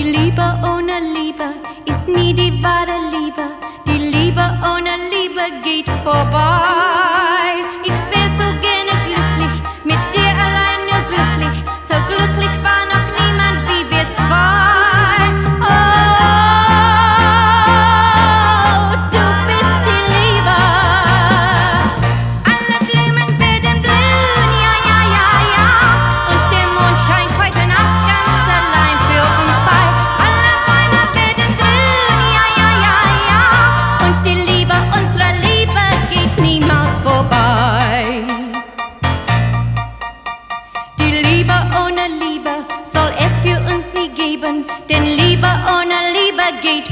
Liebe ohne Liebe ist nie die wahre Liebe. Die Liebe ohne Liebe geht vorbei. Ich wär so gerne glücklich, mit dir allein nur glücklich. So glücklich war noch niemand wie wir zwei. Oh, du bist die Liebe. Alle Blumen werden blühen, ja, ja, ja, ja. Und der Mond scheint heute Nacht ganz allein für uns zwei. Alle Bäume werden grün, ja, ja, ja, ja. Und die Liebe unserer Liebe geht niemals vorbei. Die Liebe ohne Liebe soll es für uns nie geben, denn Liebe ohne Liebe geht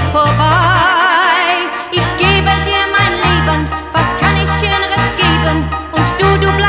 vorbei. Ich gebe dir mein Leben, was kann ich Schöneres geben? Und du